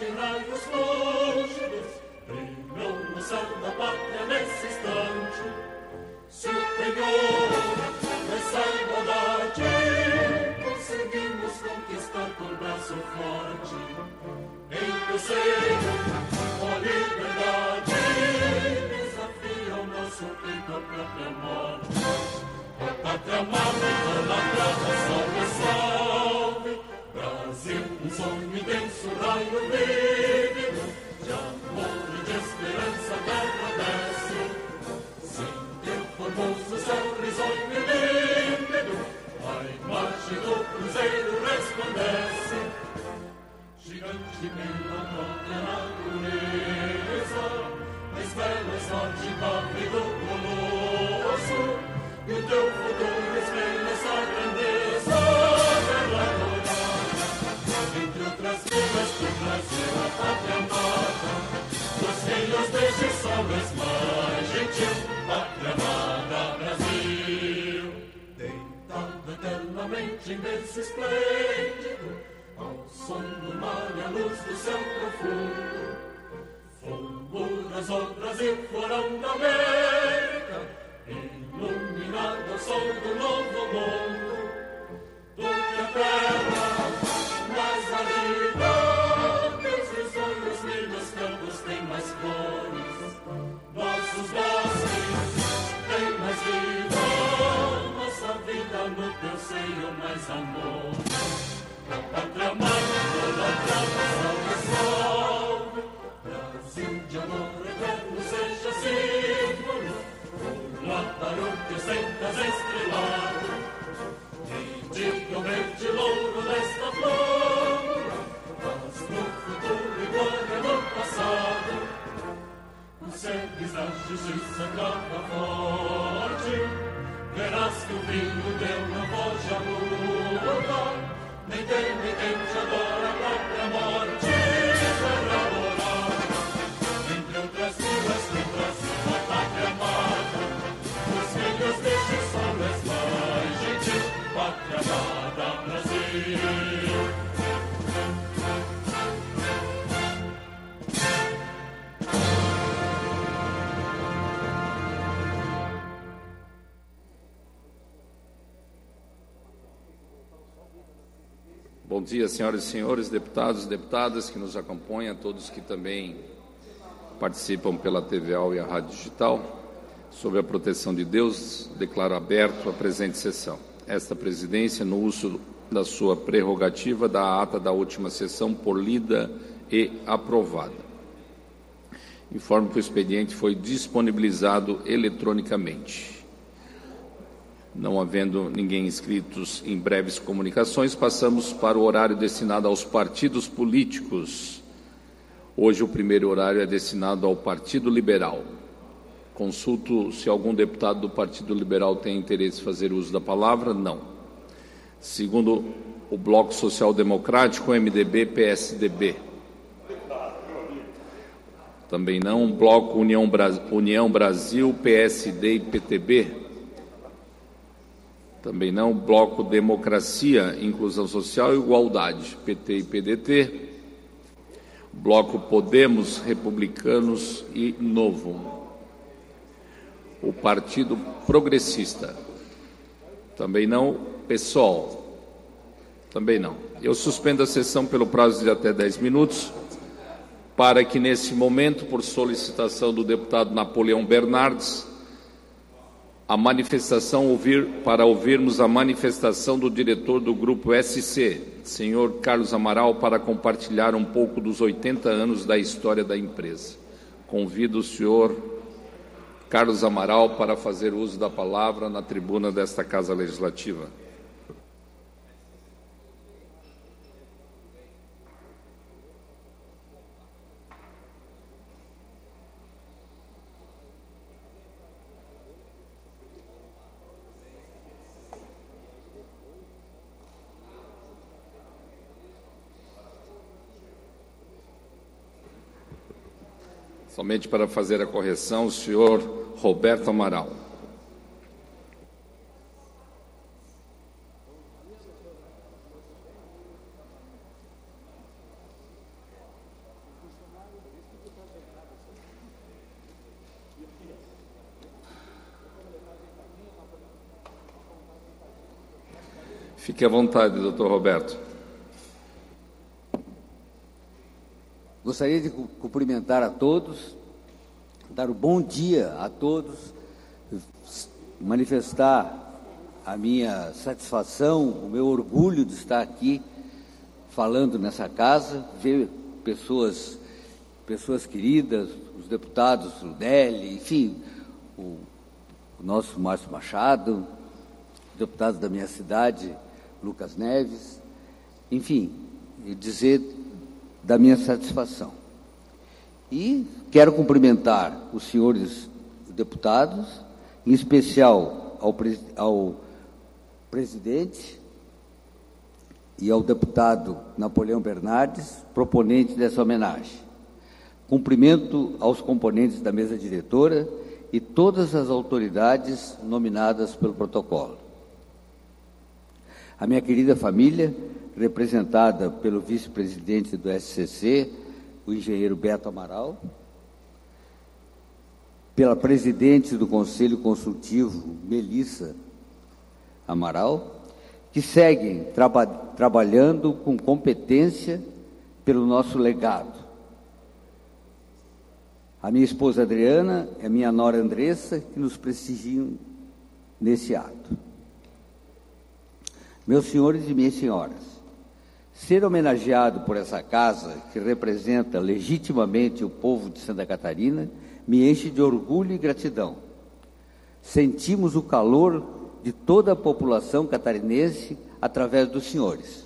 em raios lúcidos, brilham no céu da pátria nesse instante. Se o penhor dessa igualdade conseguimos conquistar com braço forte, em teu seio, ó liberdade, desafia o nosso peito a própria morte. Ó pátria amada, idolatrada, salve, salve, Brasil, um sonho intenso, raio vívido, de amor e de esperança a terra desce. Sim, teu formoso céu risonho e límpido, a imagem do cruzeiro resplandece. Gigante pela própria natureza, mais belo és norte, cave do colosso, e o teu futuro espelha essa grandeza, terra dourada. Entre outras vilas do Brasil, a pátria amada, dos filhos deste sol és mais gentil, pátria amada, Brasil. Deitado eternamente em berço esplêndido, ao som do mar e a luz do céu profundo, fulguras o Brasil, florão da América, iluminado ao sol do novo mundo. Do que a terra mais árida, teus risonhos lindos campos têm mais flores, nossos bosques têm mais vida, nossa vida no teu seio mais amor. A pátria amada, idolatrada, salve, salve, Brasil de amor eterno seja símbolo, pula para o que sentas estrelado, e diga o verde louro desta flor, mas no futuro e glória no passado, consegues a justiça grava forte, verás que o vinho teu não foge a muda, nem tem quem te adora a própria morte, terra dourada. Entre outras vilas do Brasil, a pátria amada, os filhos deste sol és mais gentil, pátria amada, Brasil. Bom dia, senhoras e senhores, deputados e deputadas que nos acompanham, todos que também participam pela TVAL e a Rádio Digital. Sob a proteção de Deus, declaro aberto a presente sessão. Esta presidência, no uso da sua prerrogativa, dá a ata da última sessão por lida e aprovada. Informo que o expediente foi disponibilizado eletronicamente. Não havendo ninguém inscritos em breves comunicações, passamos para o horário destinado aos partidos políticos. Hoje o primeiro horário é destinado ao Partido Liberal. Consulto se algum deputado do Partido Liberal tem interesse em fazer uso da palavra. Não. Segundo o Bloco Social Democrático, MDB, PSDB. Também não. Bloco União Brasil, PSD e PTB. Também não. Bloco Democracia, Inclusão Social e Igualdade, PT e PDT. Bloco Podemos, Republicanos e Novo. O Partido Progressista. Também não. PSOL. Também não. Eu suspendo a sessão pelo prazo de até 10 minutos, para que, nesse momento, por solicitação do deputado Napoleão Bernardes, para ouvirmos a manifestação do diretor do Grupo SC, senhor Carlos Amaral, para compartilhar um pouco dos 80 anos da história da empresa. Convido o senhor Carlos Amaral para fazer uso da palavra na tribuna desta Casa Legislativa. Somente para fazer a correção, o senhor Roberto Amaral. Fique à vontade, doutor Roberto. Gostaria de cumprimentar a todos, dar um bom dia a todos, manifestar a minha satisfação, o meu orgulho de estar aqui falando nessa casa, ver pessoas queridas, os deputados Ludeli, enfim, o nosso Márcio Machado, deputados da minha cidade, Lucas Neves, enfim, e dizer da minha satisfação. E quero cumprimentar os senhores deputados, em especial ao presidente e ao deputado Napoleão Bernardes, proponente dessa homenagem. Cumprimento aos componentes da mesa diretora e todas as autoridades nominadas pelo protocolo. A minha querida família, representada pelo vice-presidente do SCC, o engenheiro Beto Amaral, pela presidente do Conselho Consultivo, Melissa Amaral, que seguem trabalhando com competência pelo nosso legado. A minha esposa Adriana e a minha nora Andressa, que nos prestigiam nesse ato. Meus senhores e minhas senhoras, ser homenageado por essa casa, que representa legitimamente o povo de Santa Catarina, me enche de orgulho e gratidão. Sentimos o calor de toda a população catarinense através dos senhores.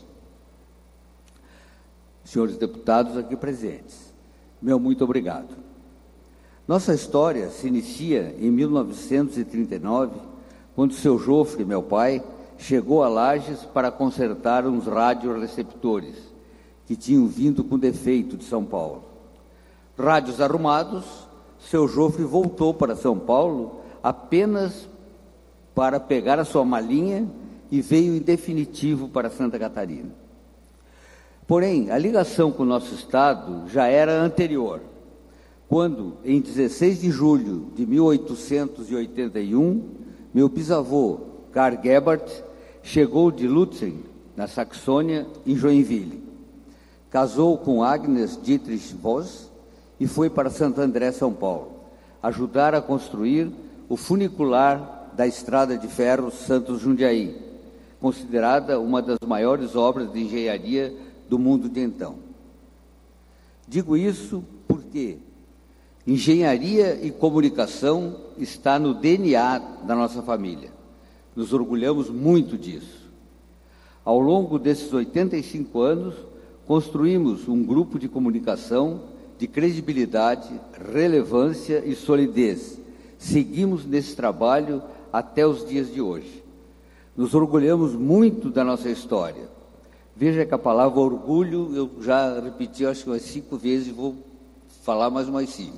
Senhores deputados aqui presentes, meu muito obrigado. Nossa história se inicia em 1939, quando seu Jofre, meu pai, chegou a Lages para consertar uns radioreceptores que tinham vindo com defeito de São Paulo. Rádios arrumados, seu Jofre voltou para São Paulo apenas para pegar a sua malinha e veio em definitivo para Santa Catarina. Porém, a ligação com o nosso estado já era anterior, quando, em 16 de julho de 1881, meu bisavô, Karl Gebhardt, chegou de Lutzen, na Saxônia, em Joinville. Casou com Agnes Dietrich Voss e foi para Santo André, São Paulo, ajudar a construir o funicular da Estrada de Ferro Santos-Jundiaí, considerada uma das maiores obras de engenharia do mundo de então. Digo isso porque engenharia e comunicação está no DNA da nossa família. Nos orgulhamos muito disso. Ao longo desses 85 anos, construímos um grupo de comunicação de credibilidade, relevância e solidez. Seguimos nesse trabalho até os dias de hoje. Nos orgulhamos muito da nossa história. Veja que a palavra orgulho eu já repeti, acho que umas 5 vezes, e vou falar mais umas 5.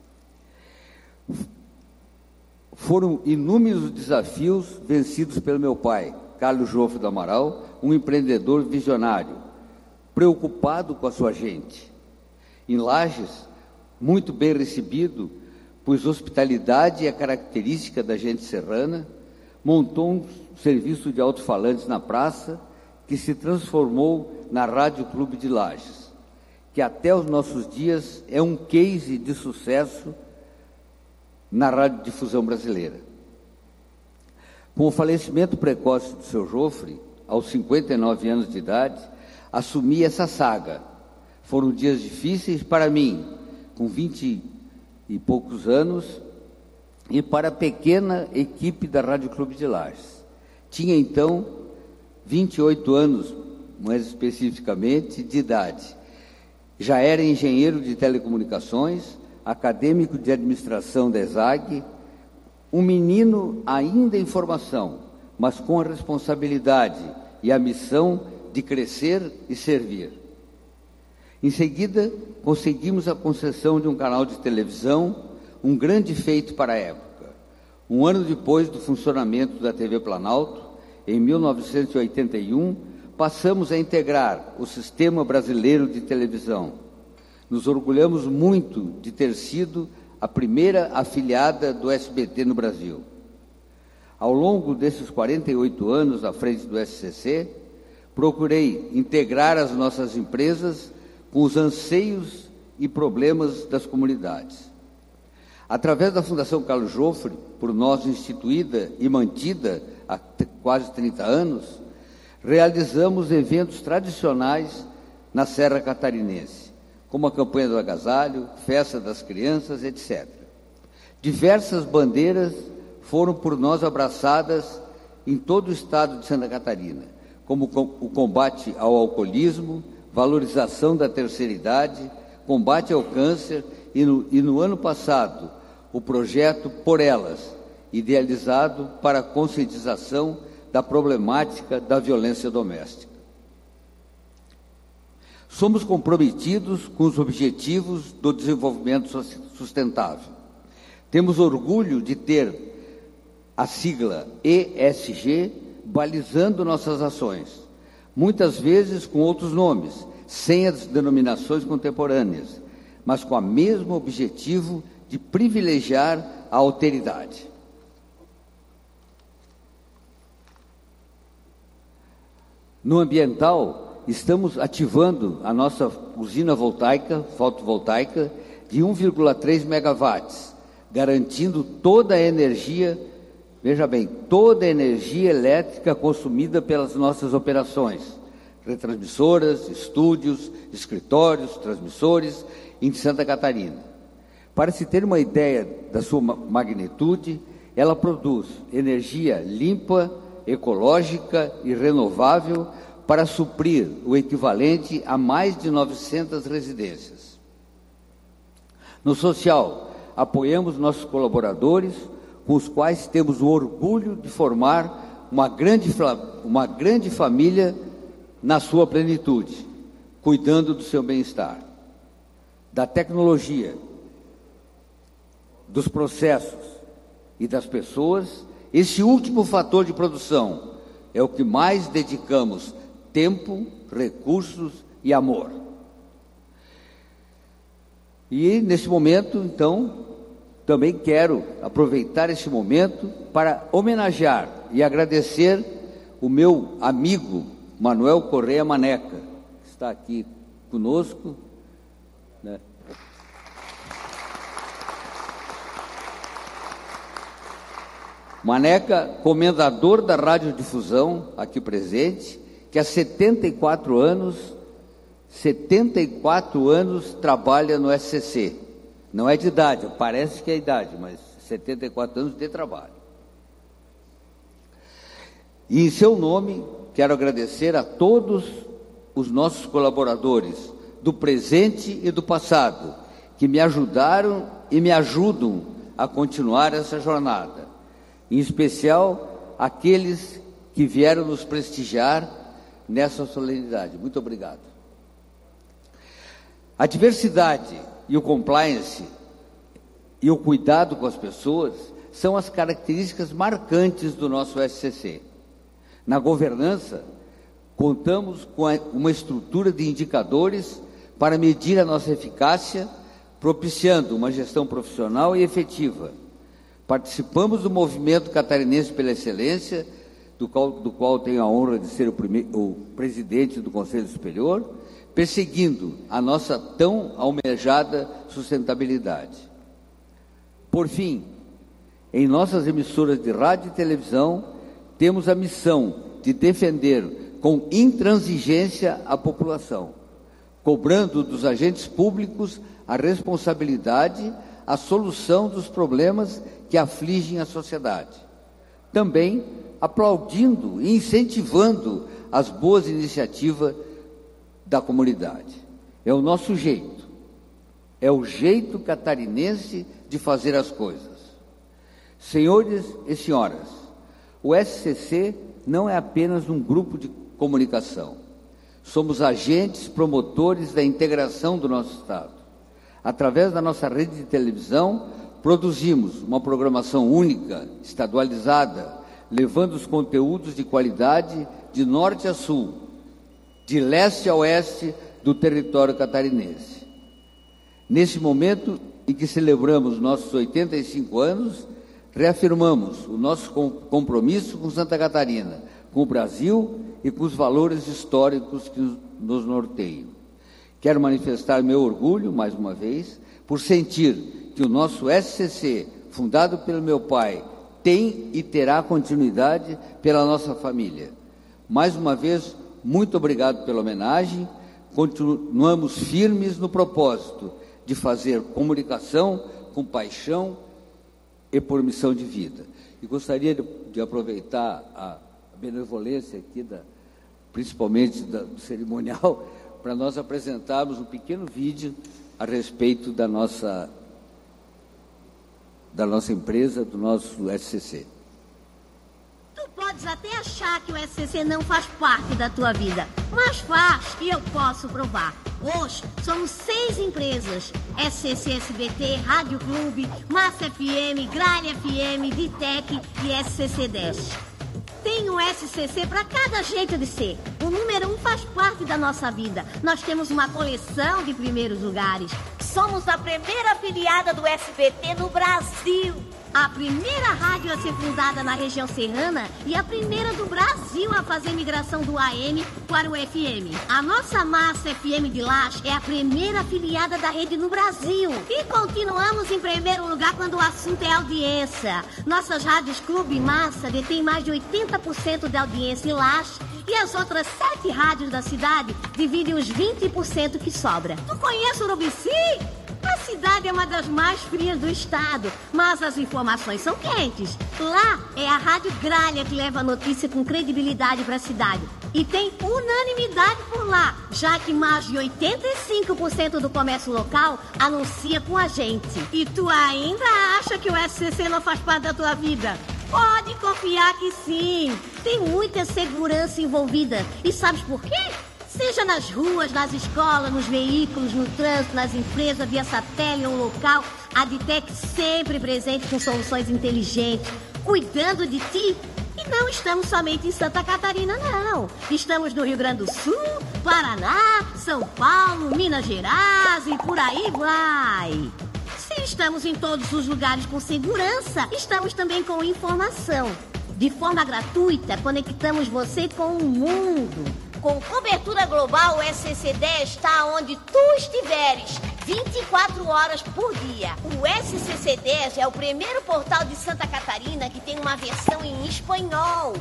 Foram inúmeros desafios vencidos pelo meu pai, Carlos Jofre do Amaral, um empreendedor visionário, preocupado com a sua gente. Em Lages, muito bem recebido, pois hospitalidade é característica da gente serrana, montou um serviço de alto-falantes na praça, que se transformou na Rádio Clube de Lages, que até os nossos dias é um case de sucesso na radiodifusão brasileira. Com o falecimento precoce do seu Jofre, aos 59 anos de idade, assumi essa saga. Foram dias difíceis para mim, com 20 e poucos anos, e para a pequena equipe da Rádio Clube de Lages. Tinha então 28 anos, mais especificamente, de idade. Já era engenheiro de telecomunicações, acadêmico de administração da ESAG, um menino ainda em formação, mas com a responsabilidade e a missão de crescer e servir. Em seguida, conseguimos a concessão de um canal de televisão, um grande feito para a época. Um ano depois do funcionamento da TV Planalto, em 1981, passamos a integrar o Sistema Brasileiro de Televisão. Nos orgulhamos muito de ter sido a primeira afiliada do SBT no Brasil. Ao longo desses 48 anos à frente do SCC, procurei integrar as nossas empresas com os anseios e problemas das comunidades. Através da Fundação Carlos Joffre, por nós instituída e mantida há quase 30 anos, realizamos eventos tradicionais na Serra Catarinense, como a Campanha do Agasalho, Festa das Crianças, etc. Diversas bandeiras foram por nós abraçadas em todo o estado de Santa Catarina, como o combate ao alcoolismo, valorização da terceira idade, combate ao câncer e no ano passado, o projeto Por Elas, idealizado para a conscientização da problemática da violência doméstica. Somos comprometidos com os objetivos do desenvolvimento sustentável. Temos orgulho de ter a sigla ESG balizando nossas ações, muitas vezes com outros nomes, sem as denominações contemporâneas, mas com o mesmo objetivo de privilegiar a alteridade. No ambiental, estamos ativando a nossa usina fotovoltaica de 1,3 megawatts, garantindo toda a energia, veja bem, toda a energia elétrica consumida pelas nossas operações, retransmissoras, estúdios, escritórios, transmissores em Santa Catarina. Para se ter uma ideia da sua magnitude, ela produz energia limpa, ecológica e renovável para suprir o equivalente a mais de 900 residências. No social, apoiamos nossos colaboradores, com os quais temos o orgulho de formar uma grande família na sua plenitude, cuidando do seu bem-estar. Da tecnologia, dos processos e das pessoas, esse último fator de produção é o que mais dedicamos tempo, recursos e amor. E nesse momento, então, também quero aproveitar esse momento para homenagear e agradecer o meu amigo Manuel Correia Maneca, que está aqui conosco, né? Maneca, comendador da radiodifusão, aqui presente, que há 74 anos trabalha no SCC. Não é de idade, parece que é idade, mas 74 anos de trabalho. E em seu nome, quero agradecer a todos os nossos colaboradores, do presente e do passado, que me ajudaram e me ajudam a continuar essa jornada. Em especial, aqueles que vieram nos prestigiar nessa solenidade. Muito obrigado. A diversidade e o compliance e o cuidado com as pessoas são as características marcantes do nosso SCC. Na governança, contamos com uma estrutura de indicadores para medir a nossa eficácia, propiciando uma gestão profissional e efetiva. Participamos do movimento catarinense pela excelência, do qual tenho a honra de ser o presidente do Conselho Superior, perseguindo a nossa tão almejada sustentabilidade. Por fim, em nossas emissoras de rádio e televisão, temos a missão de defender com intransigência a população, cobrando dos agentes públicos a responsabilidade, a solução dos problemas que afligem a sociedade. Também aplaudindo e incentivando as boas iniciativas da comunidade. É o nosso jeito, é o jeito catarinense de fazer as coisas. Senhores e senhoras, o SCC não é apenas um grupo de comunicação. Somos agentes promotores da integração do nosso Estado. Através da nossa rede de televisão, produzimos uma programação única, estadualizada, levando os conteúdos de qualidade de norte a sul, de leste a oeste do território catarinense. Nesse momento em que celebramos nossos 85 anos, reafirmamos o nosso compromisso com Santa Catarina, com o Brasil e com os valores históricos que nos norteiam. Quero manifestar meu orgulho, mais uma vez, por sentir que o nosso SCC, fundado pelo meu pai, tem e terá continuidade pela nossa família. Mais uma vez, muito obrigado pela homenagem. Continuamos firmes no propósito de fazer comunicação com paixão e por missão de vida. E gostaria de aproveitar a benevolência aqui, principalmente do cerimonial, para nós apresentarmos um pequeno vídeo a respeito da nossa empresa, do nosso SCC. Tu podes até achar que o SCC não faz parte da tua vida, mas faz, e eu posso provar. Hoje, somos 6 empresas: SCC SBT, Rádio Clube, Massa FM, Gralha FM, Ditec e SCC 10. Tem um SCC para cada jeito de ser. O número 1 faz parte da nossa vida. Nós temos uma coleção de primeiros lugares. Somos a primeira afiliada do SBT no Brasil. A primeira rádio a ser fundada na região serrana e a primeira do Brasil a fazer migração do AM para o FM. A nossa Massa FM de Laje é a primeira afiliada da rede no Brasil. E continuamos em primeiro lugar quando o assunto é audiência. Nossas rádios Clube e Massa detêm mais de 80% da audiência em Laje e as outras 7 rádios da cidade dividem os 20% que sobra. Tu conhece Urubici? A cidade é uma das mais frias do estado, mas as informações são quentes. Lá é a Rádio Gralha que leva a notícia com credibilidade para a cidade. E tem unanimidade por lá, já que mais de 85% do comércio local anuncia com a gente. E tu ainda acha que o SCC não faz parte da tua vida? Pode confiar que sim. Tem muita segurança envolvida. E sabes por quê? Seja nas ruas, nas escolas, nos veículos, no trânsito, nas empresas, via satélite ou local, a Ditec sempre presente com soluções inteligentes, cuidando de ti. E não estamos somente em Santa Catarina, não. Estamos no Rio Grande do Sul, Paraná, São Paulo, Minas Gerais e por aí vai. Se estamos em todos os lugares com segurança, estamos também com informação. De forma gratuita, conectamos você com o mundo. Com cobertura global, o SCC10 está onde tu estiveres, 24 horas por dia. O SCC10 é o primeiro portal de Santa Catarina que tem uma versão em espanhol.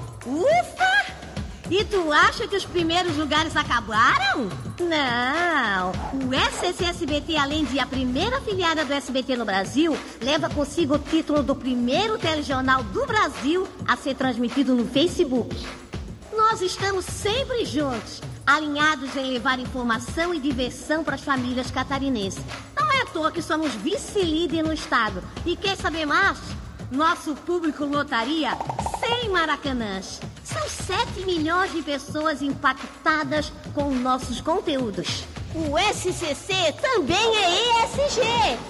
Ufa! E tu acha que os primeiros lugares acabaram? Não! O SCC SBT, além de a primeira afiliada do SBT no Brasil, leva consigo o título do primeiro telejornal do Brasil a ser transmitido no Facebook. Nós estamos sempre juntos, alinhados em levar informação e diversão para as famílias catarinenses. Não é à toa que somos vice-líder no estado. E quer saber mais? Nosso público lotaria 100 Maracanãs. São 7 milhões de pessoas impactadas com nossos conteúdos. O SCC também é ESG.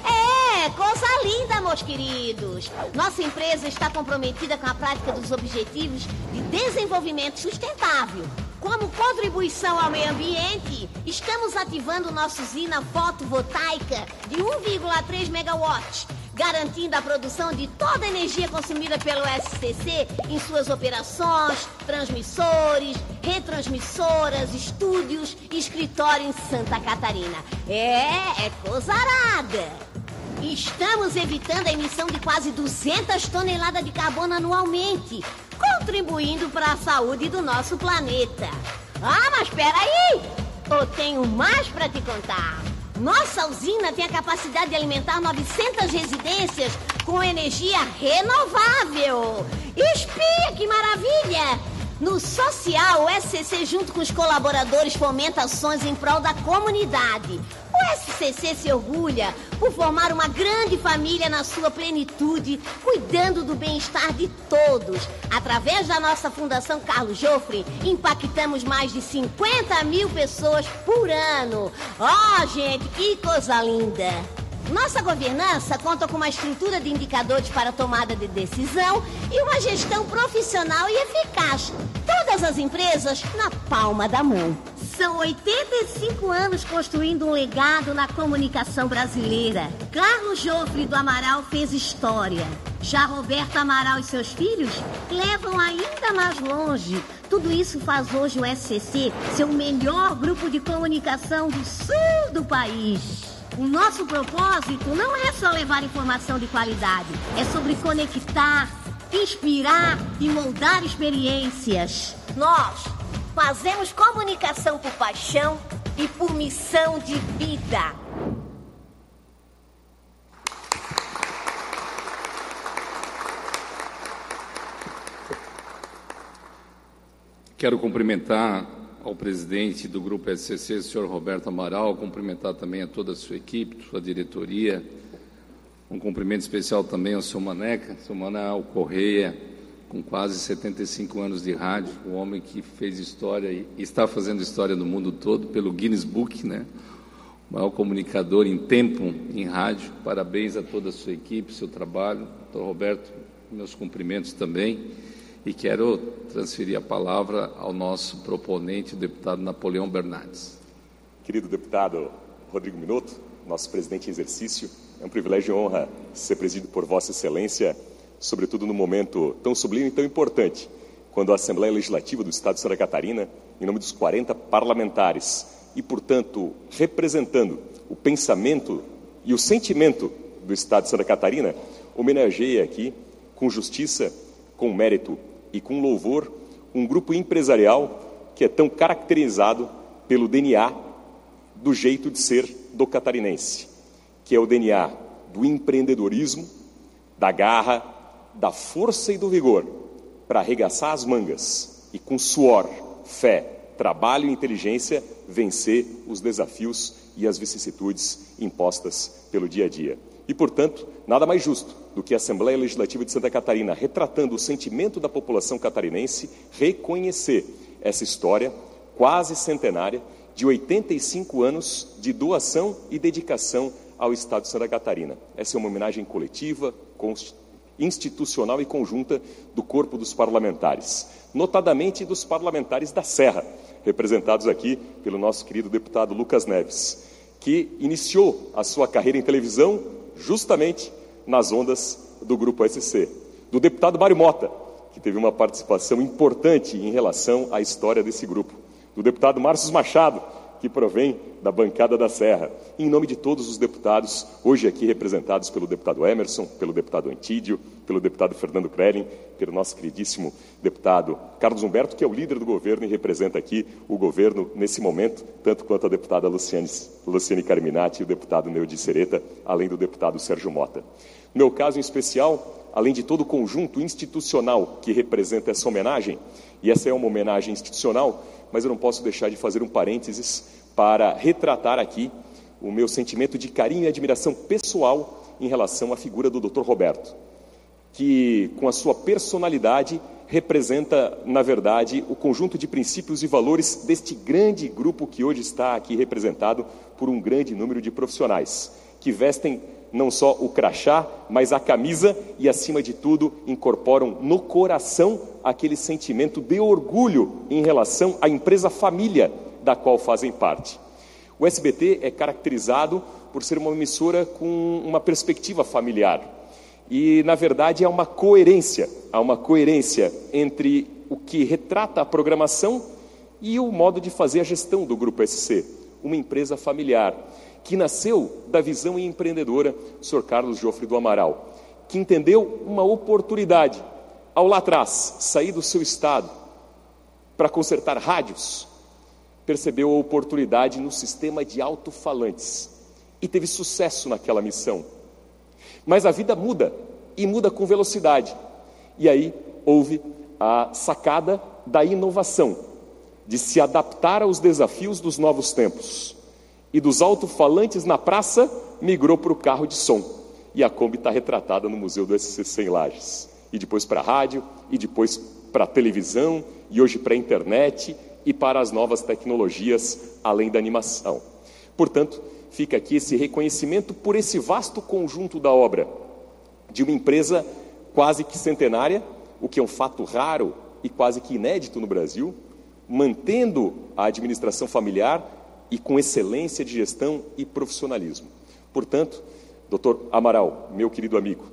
É, coisa linda, meus queridos. Nossa empresa está comprometida com a prática dos Objetivos de Desenvolvimento Sustentável. Como contribuição ao meio ambiente, estamos ativando nossa usina fotovoltaica de 1,3 megawatts, garantindo a produção de toda a energia consumida pelo SCC em suas operações, transmissores, retransmissoras, estúdios e escritório em Santa Catarina. É coisa arada. Estamos evitando a emissão de quase 200 toneladas de carbono anualmente, contribuindo para a saúde do nosso planeta. Ah, mas espera aí! Eu tenho mais para te contar. Nossa usina tem a capacidade de alimentar 900 residências com energia renovável. Espia, que maravilha! No social, o SCC, junto com os colaboradores, fomenta ações em prol da comunidade. O SCC se orgulha por formar uma grande família na sua plenitude, cuidando do bem-estar de todos. Através da nossa Fundação Carlos Joffre, impactamos mais de 50 mil pessoas por ano. Oh, gente, que coisa linda! Nossa governança conta com uma estrutura de indicadores para tomada de decisão e uma gestão profissional e eficaz. Todas as empresas na palma da mão. São 85 anos construindo um legado na comunicação brasileira. Carlos Joffre do Amaral fez história. Já Roberto Amaral e seus filhos levam ainda mais longe. Tudo isso faz hoje o SCC ser o melhor grupo de comunicação do sul do país. O nosso propósito não é só levar informação de qualidade, é sobre conectar, inspirar e moldar experiências. Nós fazemos comunicação por paixão e por missão de vida. Quero cumprimentar ao presidente do Grupo SCC, o senhor Roberto Amaral, cumprimentar também a toda a sua equipe, sua diretoria. Um cumprimento especial também ao seu Maneca, seu Manuel Correia, com quase 75 anos de rádio, o homem que fez história e está fazendo história no mundo todo pelo Guinness Book, né? O maior comunicador em tempo em rádio. Parabéns a toda a sua equipe, seu trabalho. Doutor Roberto, meus cumprimentos também. E quero transferir a palavra ao nosso proponente, o deputado Napoleão Bernardes. Querido deputado Rodrigo Minotto, nosso presidente em exercício, é um privilégio e honra ser presidido por Vossa Excelência, sobretudo num momento tão sublime e tão importante, quando a Assembleia Legislativa do Estado de Santa Catarina, em nome dos 40 parlamentares e, portanto, representando o pensamento e o sentimento do Estado de Santa Catarina, homenageia aqui, com justiça, com mérito e com louvor, um grupo empresarial que é tão caracterizado pelo DNA do jeito de ser do catarinense, que é o DNA do empreendedorismo, da garra, da força e do vigor para arregaçar as mangas e com suor, fé, trabalho e inteligência vencer os desafios e as vicissitudes impostas pelo dia a dia. E, portanto, nada mais justo do que a Assembleia Legislativa de Santa Catarina, retratando o sentimento da população catarinense, reconhecer essa história quase centenária de 85 anos de doação e dedicação ao Estado de Santa Catarina. Essa é uma homenagem coletiva, institucional e conjunta do corpo dos parlamentares, notadamente dos parlamentares da Serra, representados aqui pelo nosso querido deputado Lucas Neves, que iniciou a sua carreira em televisão justamente nas ondas do Grupo SC, do deputado Mário Mota, que teve uma participação importante em relação à história desse grupo, do deputado Márcio Machado, que provém da bancada da Serra, e em nome de todos os deputados, hoje aqui representados pelo deputado Emerson, pelo deputado Antídio, pelo deputado Fernando Krelin, pelo nosso queridíssimo deputado Carlos Humberto, que é o líder do governo e representa aqui o governo nesse momento, tanto quanto a deputada Luciane Carminati e o deputado Neudi Sereta, além do deputado Sérgio Mota. No meu caso em especial, além de todo o conjunto institucional que representa essa homenagem, e essa é uma homenagem institucional, mas eu não posso deixar de fazer um parênteses para retratar aqui o meu sentimento de carinho e admiração pessoal em relação à figura do Dr. Roberto, que, com a sua personalidade, representa, na verdade, o conjunto de princípios e valores deste grande grupo que hoje está aqui representado por um grande número de profissionais, que vestem não só o crachá, mas a camisa e, acima de tudo, incorporam no coração aquele sentimento de orgulho em relação à empresa família da qual fazem parte. O SBT é caracterizado por ser uma emissora com uma perspectiva familiar e, na verdade, há uma coerência entre o que retrata a programação e o modo de fazer a gestão do Grupo SC, uma empresa familiar, que nasceu da visão empreendedora do Sr. Carlos Joffre do Amaral, que entendeu uma oportunidade, ao lá atrás, sair do seu estado para consertar rádios, percebeu a oportunidade no sistema de alto-falantes e teve sucesso naquela missão. Mas a vida muda, e muda com velocidade. E aí houve a sacada da inovação, de se adaptar aos desafios dos novos tempos. E dos alto-falantes na praça, migrou para o carro de som. E a Kombi está retratada no Museu do SCC em Lages. E depois para a rádio, e depois para a televisão, e hoje para a internet, e para as novas tecnologias, além da animação. Portanto, fica aqui esse reconhecimento por esse vasto conjunto da obra, de uma empresa quase que centenária, o que é um fato raro e quase que inédito no Brasil, mantendo a administração familiar e com excelência de gestão e profissionalismo. Portanto, Dr. Amaral, meu querido amigo,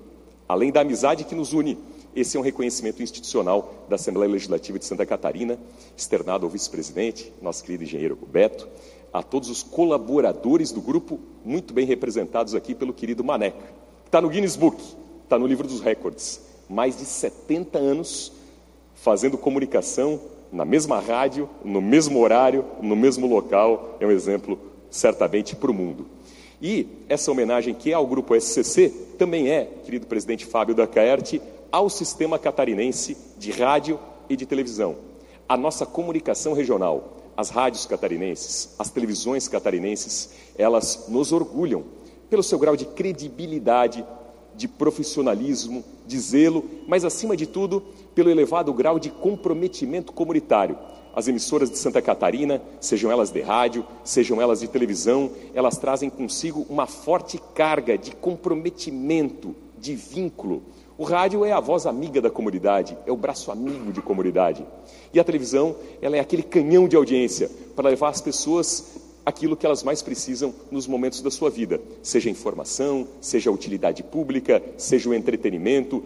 Além da amizade que nos une, esse é um reconhecimento institucional da Assembleia Legislativa de Santa Catarina, externado ao vice-presidente, nosso querido engenheiro Beto, a todos os colaboradores do grupo, muito bem representados aqui pelo querido Maneca, que está no Guinness Book, está no livro dos recordes, mais de 70 anos fazendo comunicação na mesma rádio, no mesmo horário, no mesmo local, é um exemplo certamente para o mundo. E essa homenagem que é ao Grupo SCC também é, querido presidente Fábio da Caerte, ao sistema catarinense de rádio e de televisão. A nossa comunicação regional, as rádios catarinenses, as televisões catarinenses, elas nos orgulham pelo seu grau de credibilidade, de profissionalismo, de zelo, mas acima de tudo, pelo elevado grau de comprometimento comunitário. As emissoras de Santa Catarina, sejam elas de rádio, sejam elas de televisão, elas trazem consigo uma forte carga de comprometimento, de vínculo. O rádio é a voz amiga da comunidade, é o braço amigo de comunidade. E a televisão, ela é aquele canhão de audiência para levar às pessoas aquilo que elas mais precisam nos momentos da sua vida, seja a informação, seja a utilidade pública, seja o entretenimento.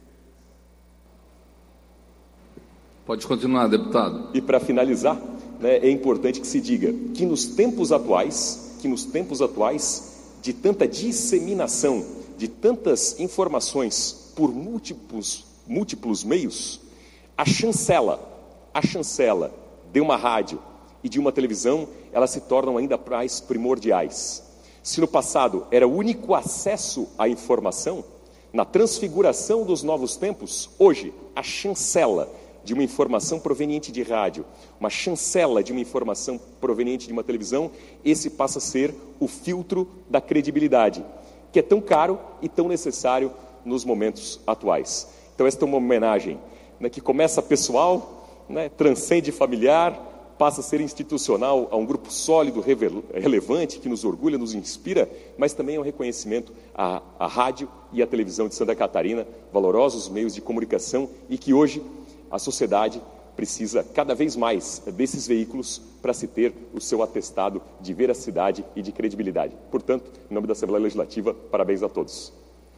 Pode continuar, deputado. E para finalizar, é importante que se diga que nos tempos atuais, de tanta disseminação, de tantas informações por múltiplos meios, a chancela de uma rádio e de uma televisão, elas se tornam ainda mais primordiais. Se no passado era o único acesso à informação, na transfiguração dos novos tempos, hoje, a chancela de uma informação proveniente de rádio, uma chancela de uma informação proveniente de uma televisão, esse passa a ser o filtro da credibilidade, que é tão caro e tão necessário nos momentos atuais. Então esta é uma homenagem, que começa pessoal, transcende familiar, passa a ser institucional a um grupo sólido, relevante, que nos orgulha, nos inspira, mas também é um reconhecimento à rádio e à televisão de Santa Catarina, valorosos meios de comunicação, e que hoje a sociedade precisa cada vez mais desses veículos para se ter o seu atestado de veracidade e de credibilidade. Portanto, em nome da Assembleia Legislativa, parabéns a todos.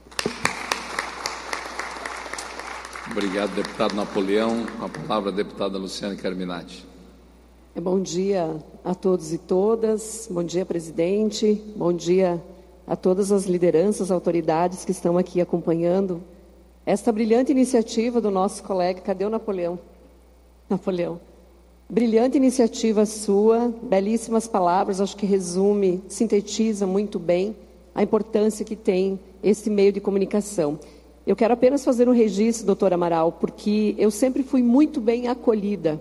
Obrigado, deputado Napoleão. Com a palavra, a deputada Luciane Carminati. Bom dia a todos e todas, bom dia, presidente, bom dia a todas as lideranças, autoridades que estão aqui acompanhando esta brilhante iniciativa do nosso colega. Cadê o Napoleão? Napoleão. Brilhante iniciativa sua, belíssimas palavras, acho que resume, sintetiza muito bem a importância que tem esse meio de comunicação. Eu quero apenas fazer um registro, doutor Amaral, porque eu sempre fui muito bem acolhida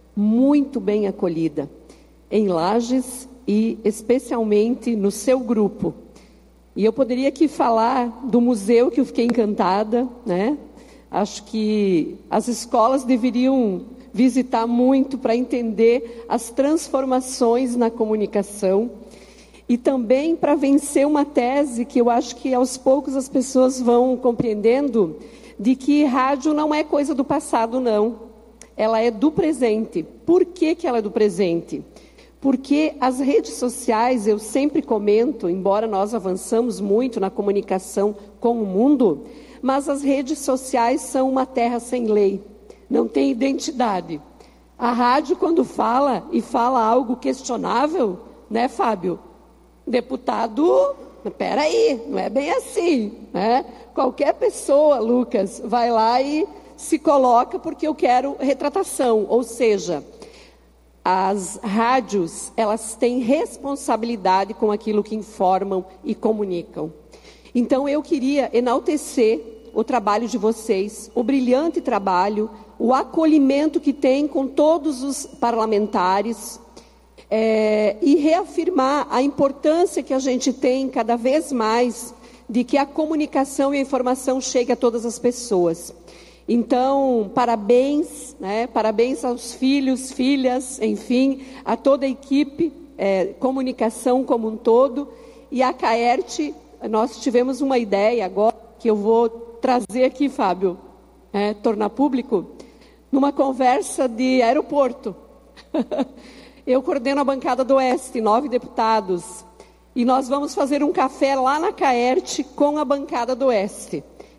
em Lages e especialmente no seu grupo. E eu poderia aqui falar do museu, que eu fiquei encantada, Acho que as escolas deveriam visitar muito para entender as transformações na comunicação e também para vencer uma tese que eu acho que aos poucos as pessoas vão compreendendo, de que rádio não é coisa do passado, não. Ela é do presente. Por que ela é do presente? Porque as redes sociais, eu sempre comento, embora nós avançamos muito na comunicação com o mundo, mas as redes sociais são uma terra sem lei, não tem identidade. A rádio, quando fala algo questionável, Fábio? Deputado, peraí, não é bem assim, Qualquer pessoa, Lucas, vai lá e se coloca porque eu quero retratação, ou seja, as rádios, elas têm responsabilidade com aquilo que informam e comunicam. Então eu queria enaltecer o trabalho de vocês, o brilhante trabalho, o acolhimento que tem com todos os parlamentares, e reafirmar a importância que a gente tem cada vez mais de que a comunicação e a informação chegue a todas as pessoas. Então, parabéns, parabéns aos filhos, filhas, enfim, a toda a equipe, comunicação como um todo. E a Caerte, nós tivemos uma ideia agora, que eu vou trazer aqui, Fábio, tornar público, numa conversa de aeroporto. Eu coordeno a bancada do Oeste, 9 deputados, e nós vamos fazer um café lá na Caerte com a bancada do Oeste.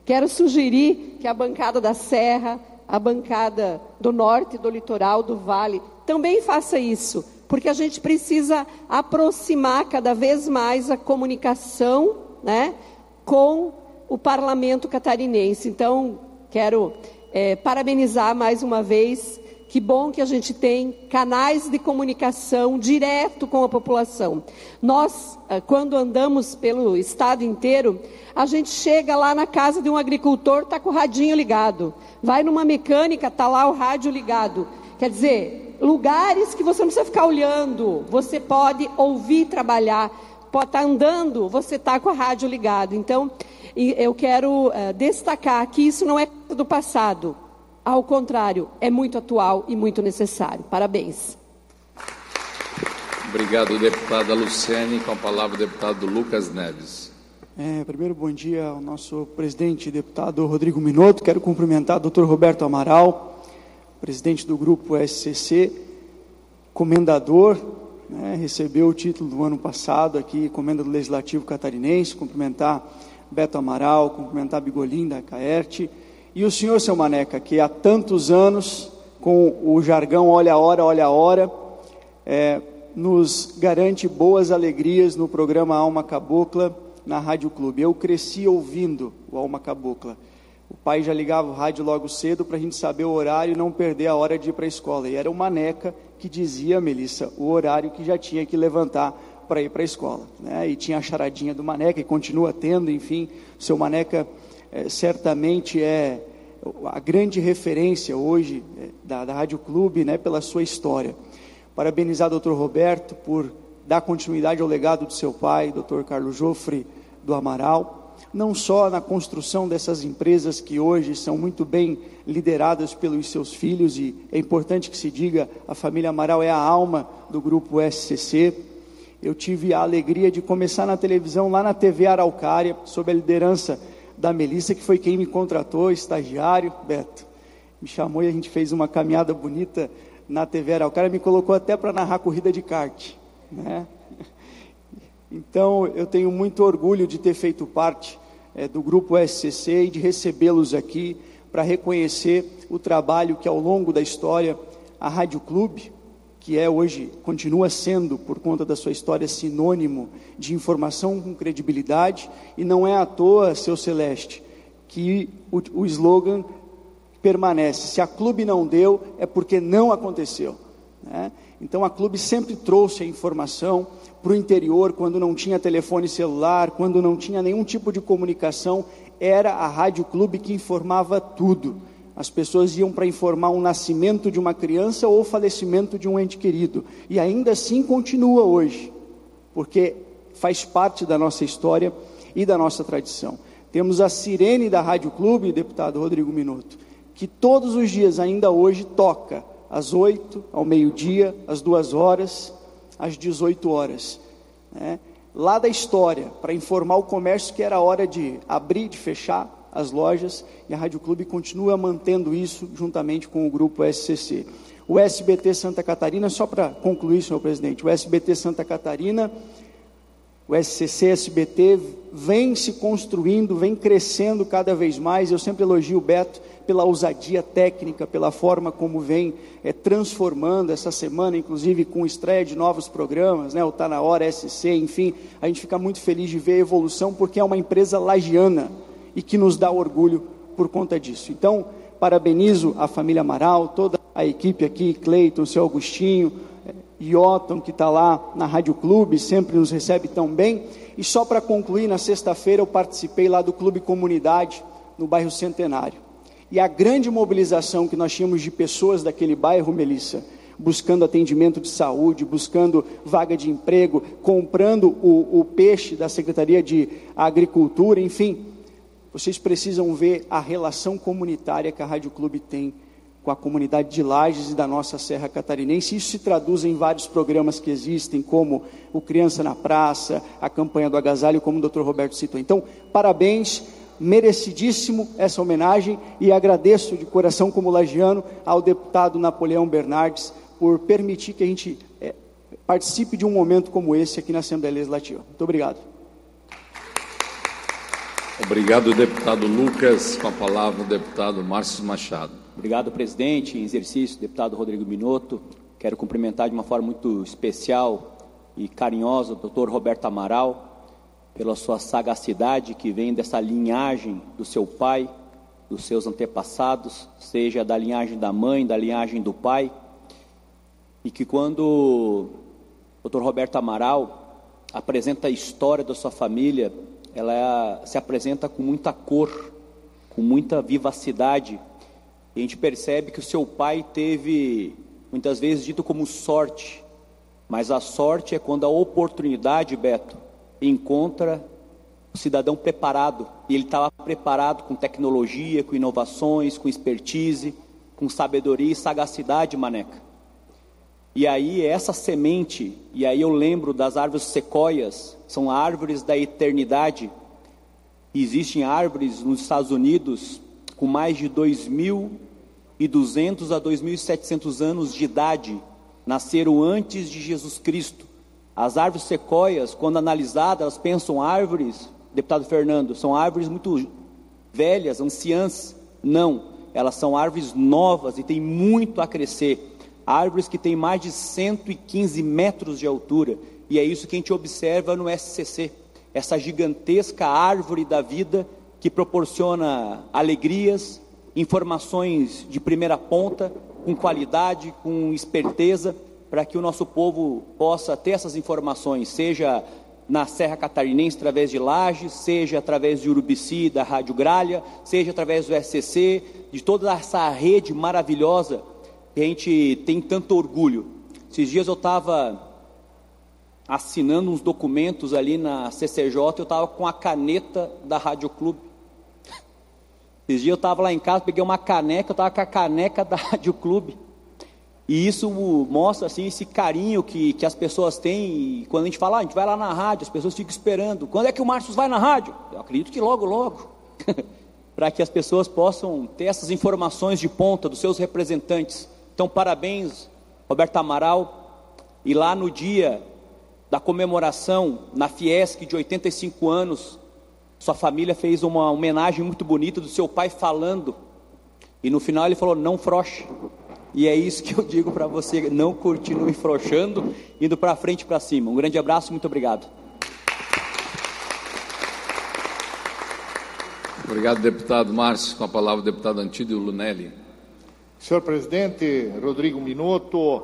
Quero sugerir que a bancada da Serra, a bancada do Norte, do Litoral, do Vale, também faça isso, porque a gente precisa aproximar cada vez mais a comunicação, né, com o Parlamento catarinense. Então, quero parabenizar mais uma vez. Que bom que a gente tem canais de comunicação direto com a população. Nós, quando andamos pelo estado inteiro, a gente chega lá na casa de um agricultor, está com o radinho ligado. Vai numa mecânica, está lá o rádio ligado. Quer dizer, lugares que você não precisa ficar olhando, você pode ouvir trabalhar, pode estar andando, você está com a rádio ligado. Então, eu quero destacar que isso não é coisa do passado. Ao contrário, é muito atual e muito necessário. Parabéns. Obrigado, deputada Luciane. Com a palavra, o deputado Lucas Neves. Primeiro, bom dia ao nosso presidente, deputado Rodrigo Minotto. Quero cumprimentar o Dr. Roberto Amaral, presidente do grupo SCC, comendador, né, recebeu o título do ano passado aqui, comenda do Legislativo Catarinense. Cumprimentar Beto Amaral, cumprimentar Bigolim da Caerte. E o senhor, seu Maneca, que há tantos anos, com o jargão olha a hora, nos garante boas alegrias no programa Alma Cabocla, na Rádio Clube. Eu cresci ouvindo o Alma Cabocla. O pai já ligava o rádio logo cedo para a gente saber o horário e não perder a hora de ir para a escola. E era o Maneca que dizia, Melissa, o horário que já tinha que levantar para ir para a escola, né? E tinha a charadinha do Maneca, e continua tendo, enfim. O seu Maneca certamente é a grande referência hoje da Rádio Clube, né, pela sua história. Parabenizar o Dr. Roberto por dar continuidade ao legado do seu pai, Dr. Carlos Jofre do Amaral, não só na construção dessas empresas que hoje são muito bem lideradas pelos seus filhos, e é importante que se diga, a família Amaral é a alma do grupo SCC. Eu tive a alegria de começar na televisão, lá na TV Araucária, sob a liderança da Melissa, que foi quem me contratou, estagiário. Beto me chamou e a gente fez uma caminhada bonita na TV Araucária, me colocou até para narrar corrida de kart, né? Então, eu tenho muito orgulho de ter feito parte do grupo SCC e de recebê-los aqui para reconhecer o trabalho que, ao longo da história, a Rádio Clube, que hoje, continua sendo, por conta da sua história, sinônimo de informação com credibilidade, e não é à toa, seu Celeste, que o slogan permanece: se a Clube não deu, é porque não aconteceu, né? Então, a Clube sempre trouxe a informação para o interior, quando não tinha telefone celular, quando não tinha nenhum tipo de comunicação, era a Rádio Clube que informava tudo. As pessoas iam para informar um nascimento de uma criança ou o falecimento de um ente querido. E ainda assim continua hoje, porque faz parte da nossa história e da nossa tradição. Temos a sirene da Rádio Clube, deputado Rodrigo Minotto, que todos os dias, ainda hoje, toca às 8, ao meio-dia, às 2 horas, às 18 horas. Né? Lá da história, para informar o comércio que era hora de abrir, de fechar as lojas, e a Rádio Clube continua mantendo isso juntamente com o grupo SCC. O SBT Santa Catarina, só para concluir, senhor presidente, o SBT Santa Catarina, o SCC SBT vem se construindo, vem crescendo cada vez mais. Eu sempre elogio o Beto pela ousadia técnica, pela forma como vem transformando essa semana, inclusive com estreia de novos programas, né? O Tá Na Hora, SC, enfim, a gente fica muito feliz de ver a evolução, porque é uma empresa lagiana e que nos dá orgulho por conta disso. Então, parabenizo a família Amaral, toda a equipe aqui, Cleiton, seu Augustinho, Ioton, que está lá na Rádio Clube, sempre nos recebe tão bem. E só para concluir, na sexta-feira eu participei lá do Clube Comunidade, no bairro Centenário. E a grande mobilização que nós tínhamos de pessoas daquele bairro, Melissa, buscando atendimento de saúde, buscando vaga de emprego, comprando o peixe da Secretaria de Agricultura, enfim. Vocês precisam ver a relação comunitária que a Rádio Clube tem com a comunidade de Lages e da nossa Serra Catarinense. Isso se traduz em vários programas que existem, como o Criança na Praça, a campanha do agasalho, como o Dr. Roberto citou. Então, parabéns, merecidíssimo essa homenagem, e agradeço de coração, como lagiano, ao deputado Napoleão Bernardes por permitir que a gente participe de um momento como esse aqui na Assembleia Legislativa. Muito obrigado. Obrigado, deputado Lucas. Com a palavra, o deputado Márcio Machado. Obrigado, presidente. Em exercício, deputado Rodrigo Minotto. Quero cumprimentar de uma forma muito especial e carinhosa o doutor Roberto Amaral, pela sua sagacidade que vem dessa linhagem do seu pai, dos seus antepassados, seja da linhagem da mãe, da linhagem do pai, e que quando o Dr. Roberto Amaral apresenta a história da sua família, ela se apresenta com muita cor, com muita vivacidade, e a gente percebe que o seu pai teve, muitas vezes, dito como sorte, mas a sorte é quando a oportunidade, Beto, encontra o cidadão preparado, e ele estava preparado com tecnologia, com inovações, com expertise, com sabedoria e sagacidade, Maneca. E aí essa semente, e aí eu lembro das árvores sequoias, são árvores da eternidade. Existem árvores nos Estados Unidos com mais de 2.200 a 2.700 anos de idade, nasceram antes de Jesus Cristo. As árvores sequoias, quando analisadas, elas pensam árvores, deputado Fernando, são árvores muito velhas, anciãs. Não, elas são árvores novas e têm muito a crescer. Árvores que têm mais de 115 metros de altura, e é isso que a gente observa no SCC, essa gigantesca árvore da vida que proporciona alegrias, informações de primeira ponta, com qualidade, com esperteza, para que o nosso povo possa ter essas informações, seja na Serra Catarinense, através de Lages, seja através de Urubici, da Rádio Gralha, seja através do SCC, de toda essa rede maravilhosa, que a gente tem tanto orgulho. Esses dias eu estava assinando uns documentos ali na CCJ, eu estava com a caneta da Rádio Clube. Esses dias eu estava lá em casa, peguei uma caneca, eu estava com a caneca da Rádio Clube. E isso mostra assim, esse carinho que as pessoas têm. E quando a gente fala, a gente vai lá na rádio, as pessoas ficam esperando. Quando é que o Márcio vai na rádio? Eu acredito que logo, logo. Para que as pessoas possam ter essas informações de ponta dos seus representantes. Então, parabéns, Roberto Amaral. E lá no dia da comemoração, na Fiesc de 85 anos, sua família fez uma homenagem muito bonita do seu pai falando. E no final ele falou, não frouxe. E é isso que eu digo para você, não continue frouxando, indo para frente e para cima. Um grande abraço, muito obrigado. Obrigado, deputado Márcio. Com a palavra, o deputado Antídio Lunelli. Senhor presidente, Rodrigo Minotto,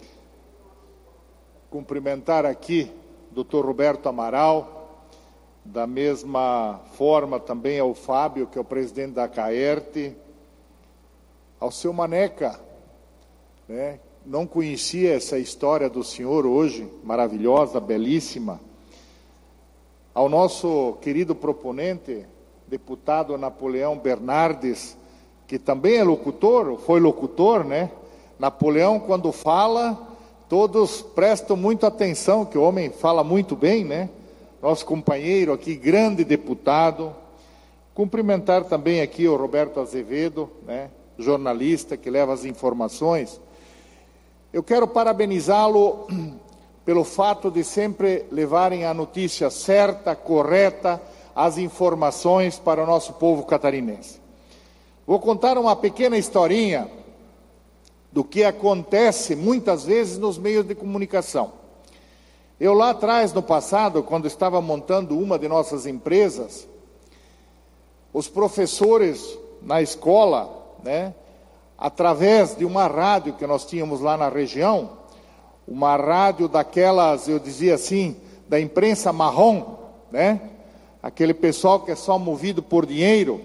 cumprimentar aqui o Dr. Roberto Amaral, da mesma forma também ao Fábio, que é o presidente da CAERT, ao seu Maneca, né? Não conhecia essa história do senhor hoje, maravilhosa, belíssima. Ao nosso querido proponente, deputado Napoleão Bernardes, que também é locutor, foi locutor, né? Napoleão, quando fala, todos prestam muita atenção, que o homem fala muito bem, né? Nosso companheiro aqui, grande deputado. Cumprimentar também aqui o Roberto Azevedo, né? Jornalista que leva as informações. Eu quero parabenizá-lo pelo fato de sempre levarem a notícia certa, correta, as informações para o nosso povo catarinense. Vou contar uma pequena historinha do que acontece muitas vezes nos meios de comunicação. Eu lá atrás, no passado, quando estava montando uma de nossas empresas, os professores na escola, né, através de uma rádio que nós tínhamos lá na região, uma rádio daquelas, eu dizia assim, da imprensa marrom, né, aquele pessoal que é só movido por dinheiro.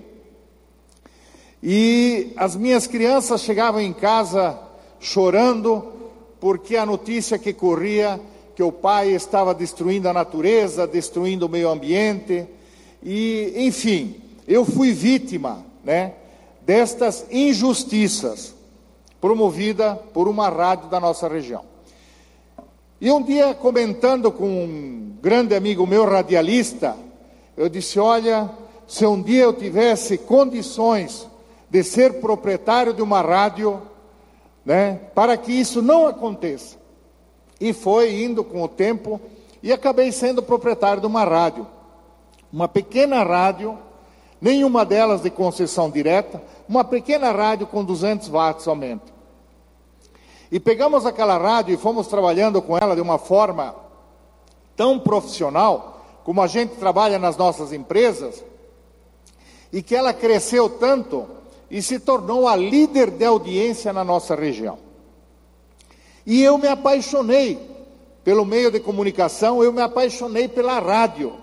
E as minhas crianças chegavam em casa chorando, porque a notícia que corria, que o pai estava destruindo a natureza, destruindo o meio ambiente, e, enfim, eu fui vítima, né, destas injustiças, promovida por uma rádio da nossa região. E um dia, comentando com um grande amigo meu, radialista, eu disse, olha, se um dia eu tivesse condições de ser proprietário de uma rádio, né, para que isso não aconteça. E foi indo com o tempo, e acabei sendo proprietário de uma rádio. Uma pequena rádio, nenhuma delas de concessão direta, uma pequena rádio com 200 watts somente. E pegamos aquela rádio e fomos trabalhando com ela de uma forma tão profissional, como a gente trabalha nas nossas empresas, e que ela cresceu tanto e se tornou a líder de audiência na nossa região. E eu me apaixonei pelo meio de comunicação, eu me apaixonei pela rádio.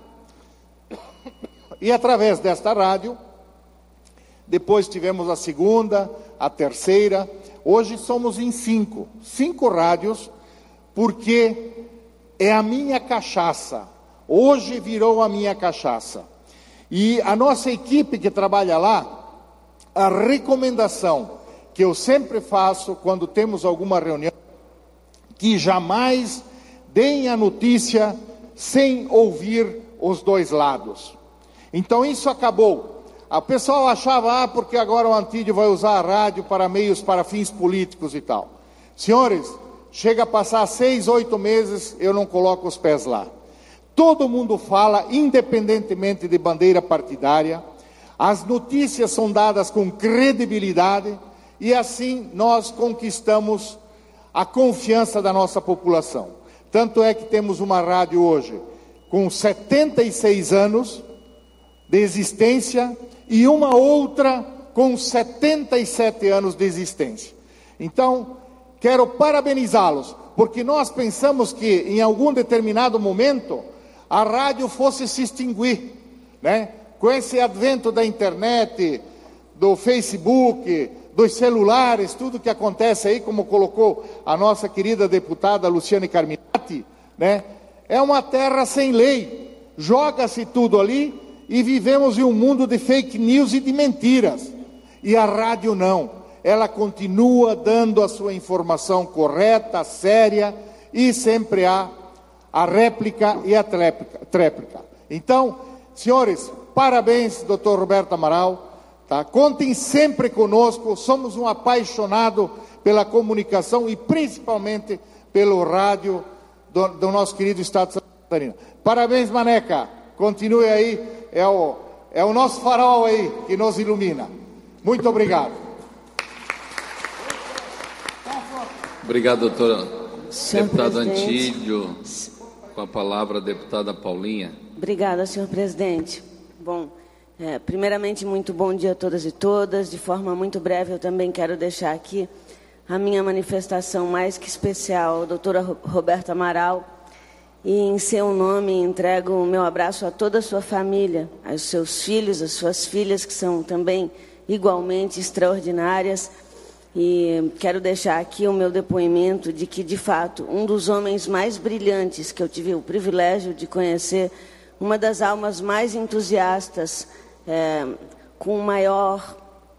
E através desta rádio, depois tivemos a segunda, a terceira, hoje somos em 5 rádios, porque é a minha cachaça, hoje virou a minha cachaça. E a nossa equipe que trabalha lá, a recomendação que eu sempre faço quando temos alguma reunião, que jamais deem a notícia sem ouvir os dois lados. Então isso acabou. O pessoal achava, porque agora o Antídio vai usar a rádio para fins políticos e tal. Senhores, chega a passar 6, 8 meses, eu não coloco os pés lá. Todo mundo fala, independentemente de bandeira partidária, as notícias são dadas com credibilidade, e assim nós conquistamos a confiança da nossa população. Tanto é que temos uma rádio hoje com 76 anos de existência e uma outra com 77 anos de existência. Então, quero parabenizá-los, porque nós pensamos que em algum determinado momento a rádio fosse se extinguir, né? Com esse advento da internet, do Facebook, dos celulares, tudo que acontece aí, como colocou a nossa querida deputada Luciane Carminati, né? É uma terra sem lei, joga-se tudo ali e vivemos em um mundo de fake news e de mentiras. E a rádio não, ela continua dando a sua informação correta, séria, e sempre há a réplica e a tréplica. Então, senhores, parabéns, Dr. Roberto Amaral. Tá? Contem sempre conosco, somos um apaixonado pela comunicação e principalmente pelo rádio do nosso querido Estado de Santa Catarina. Parabéns, Maneca, continue aí, é o nosso farol aí que nos ilumina. Muito obrigado. Obrigado, doutora. Deputado Antídio, com a palavra a deputada Paulinha. Obrigada, senhor presidente. Bom, primeiramente, muito bom dia a todas e todas. De forma muito breve, eu também quero deixar aqui a minha manifestação mais que especial, doutora Roberta Amaral, e em seu nome entrego o meu abraço a toda a sua família, aos seus filhos, às suas filhas, que são também igualmente extraordinárias, e quero deixar aqui o meu depoimento de que, de fato, um dos homens mais brilhantes que eu tive o privilégio de conhecer, uma das almas mais entusiastas, com o maior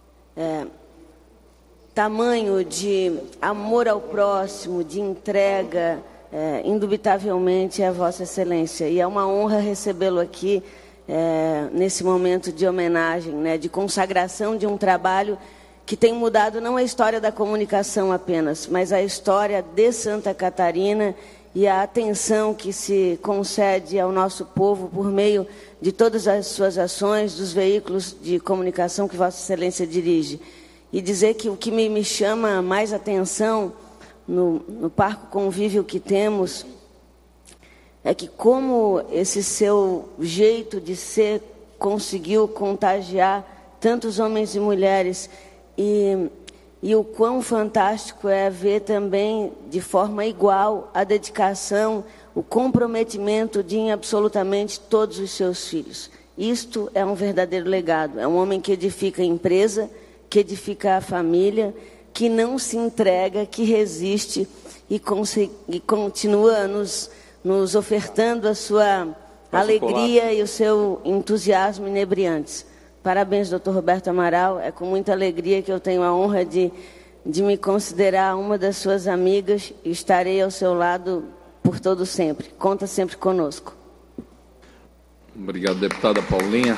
tamanho de amor ao próximo, de entrega, indubitavelmente é Vossa Excelência. E é uma honra recebê-lo aqui, nesse momento de homenagem, né, de consagração de um trabalho que tem mudado não a história da comunicação apenas, mas a história de Santa Catarina e a atenção que se concede ao nosso povo por meio de todas as suas ações, dos veículos de comunicação que Vossa Excelência dirige. E dizer que o que me chama mais atenção no parco convívio que temos é que como esse seu jeito de ser conseguiu contagiar tantos homens e mulheres, e o quão fantástico é ver também de forma igual a dedicação, o comprometimento de absolutamente todos os seus filhos. Isto é um verdadeiro legado, é um homem que edifica a empresa, que edifica a família, que não se entrega, que resiste e continua nos ofertando a sua alegria e o seu entusiasmo inebriantes. Parabéns, doutor Roberto Amaral. É com muita alegria que eu tenho a honra de me considerar uma das suas amigas e estarei ao seu lado por todo sempre. Conta sempre conosco. Obrigado, deputada Paulinha.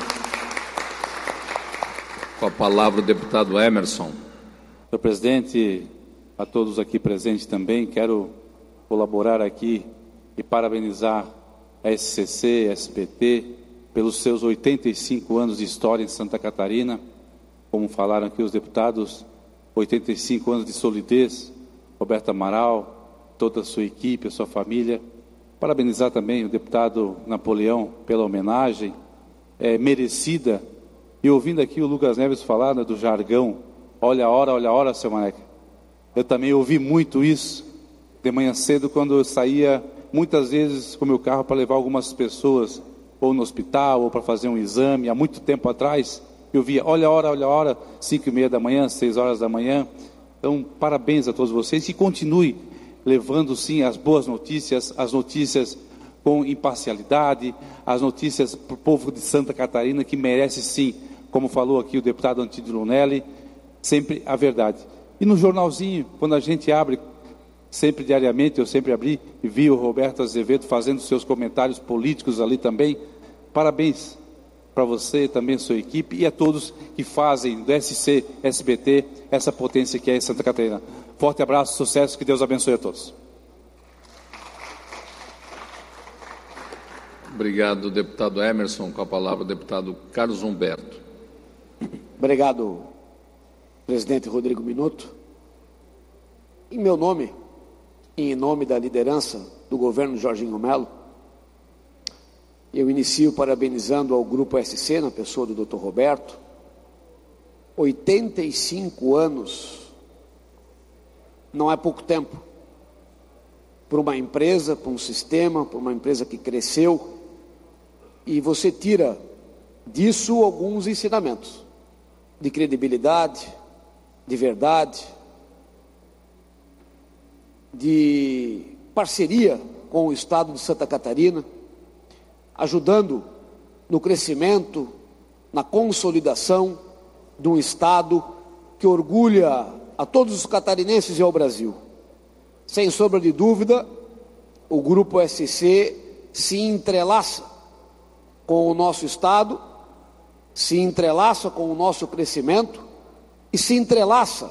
Com a palavra o deputado Emerson. Senhor presidente, a todos aqui presentes também, quero colaborar aqui e parabenizar a SCC, SBT, pelos seus 85 anos de história em Santa Catarina, como falaram aqui os deputados, 85 anos de solidez, Roberto Amaral, toda a sua equipe, a sua família. Parabenizar também o deputado Napoleão pela homenagem, merecida. E ouvindo aqui o Lucas Neves falar, né, do jargão, olha a hora, seu Maneca. Eu também ouvi muito isso de manhã cedo, quando eu saía muitas vezes com meu carro para levar algumas pessoas, ou no hospital, ou para fazer um exame, há muito tempo atrás, eu via, olha a hora, 5:30 da manhã, 6 horas da manhã. Então, parabéns a todos vocês, e continue levando sim as boas notícias, as notícias com imparcialidade, as notícias para o povo de Santa Catarina, que merece sim, como falou aqui o deputado Antídio Lunelli, sempre a verdade. E no jornalzinho, quando a gente abre, sempre diariamente, eu sempre abri e vi o Roberto Azevedo fazendo seus comentários políticos ali também. Parabéns para você, também sua equipe, e a todos que fazem do SC, SBT, essa potência que é em Santa Catarina. Forte abraço, sucesso, que Deus abençoe a todos. Obrigado, deputado Emerson. Com a palavra, o deputado Carlos Humberto. Obrigado, presidente Rodrigo Minuto. Em meu nome, e em nome da liderança do governo Jorginho Melo, eu inicio parabenizando ao Grupo SC, na pessoa do Dr. Roberto. 85 anos não é pouco tempo para uma empresa, para um sistema, para uma empresa que cresceu, e você tira disso alguns ensinamentos de credibilidade, de verdade, de parceria com o Estado de Santa Catarina, ajudando no crescimento, na consolidação de um Estado que orgulha a todos os catarinenses e ao Brasil. Sem sombra de dúvida, o Grupo SC se entrelaça com o nosso Estado, se entrelaça com o nosso crescimento e se entrelaça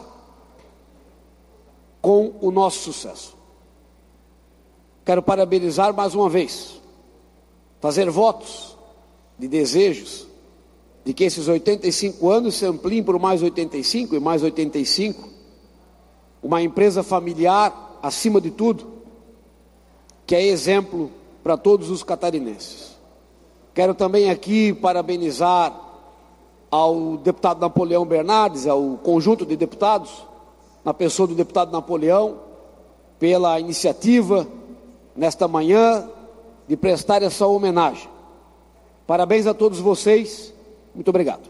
com o nosso sucesso. Quero parabenizar mais uma vez, fazer votos de desejos de que esses 85 anos se ampliem por mais 85 e mais 85, uma empresa familiar, acima de tudo, que é exemplo para todos os catarinenses. Quero também aqui parabenizar ao deputado Napoleão Bernardes, ao conjunto de deputados, na pessoa do deputado Napoleão, pela iniciativa, nesta manhã, de prestar essa homenagem. Parabéns a todos vocês, muito obrigado.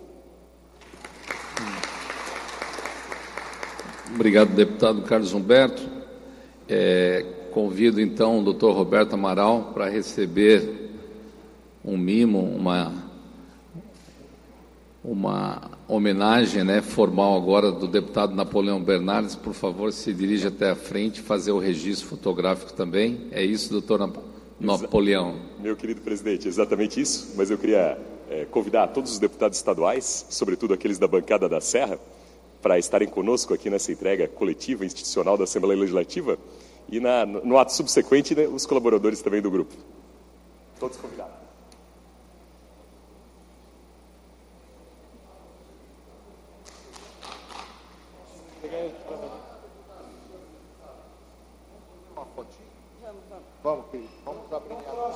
Obrigado, deputado Carlos Humberto. Convido então o doutor Roberto Amaral para receber um mimo, uma homenagem, né, formal agora do deputado Napoleão Bernardes. Por favor, se dirija até a frente, fazer o registro fotográfico também. É isso, doutor Napoleão? Meu querido presidente, exatamente isso, mas eu queria convidar todos os deputados estaduais, sobretudo aqueles da bancada da Serra, para estarem conosco aqui nessa entrega coletiva institucional da Assembleia Legislativa, e no ato subsequente, né, os colaboradores também do grupo. Todos convidados. Vamos, querido, vamos abrir a...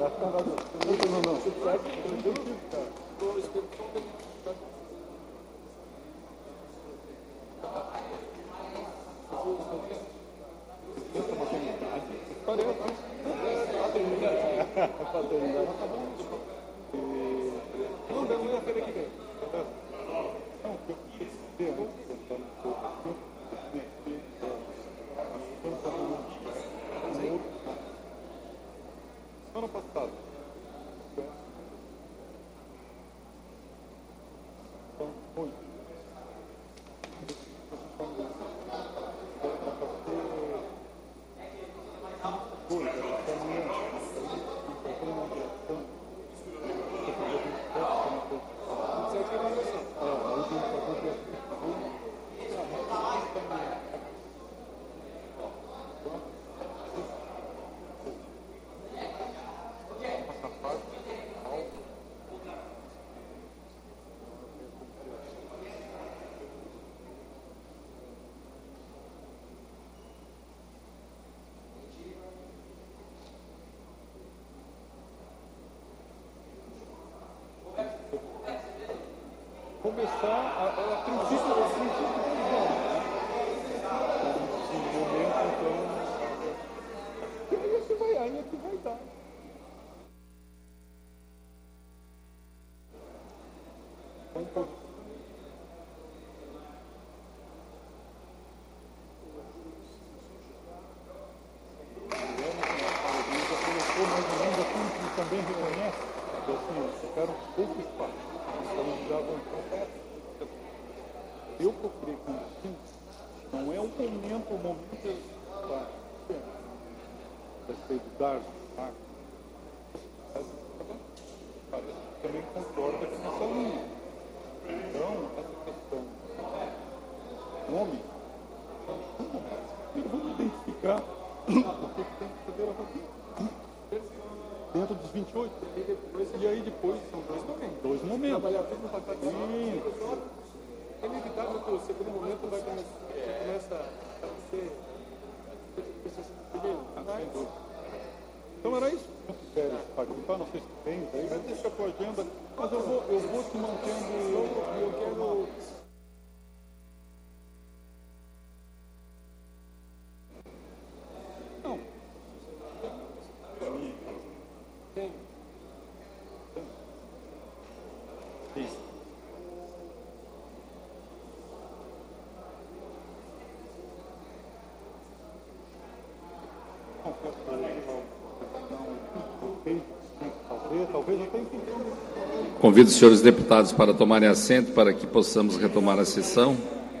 Começar a princípio aí é que vai dar. Também reconhece que assim, ficaram pouco espaço. Eu procurei com isso, não é o momento da dar também concorda com essa linha. Então, essa questão do homem, vamos identificar o que tem que fazer a rotina. Dentro dos 28. E aí depois são dois momentos. Trabalhar tudo no pacote. É inevitável que o segundo momento vai começa a ser primeiro. Então era isso. Se quiser participar, não sei se tem, mas deixa a tua agenda. Mas eu vou te mantendo. Eu quero. Não. Tem. Isso. Convido os senhores deputados para tomarem assento para que possamos retomar a sessão.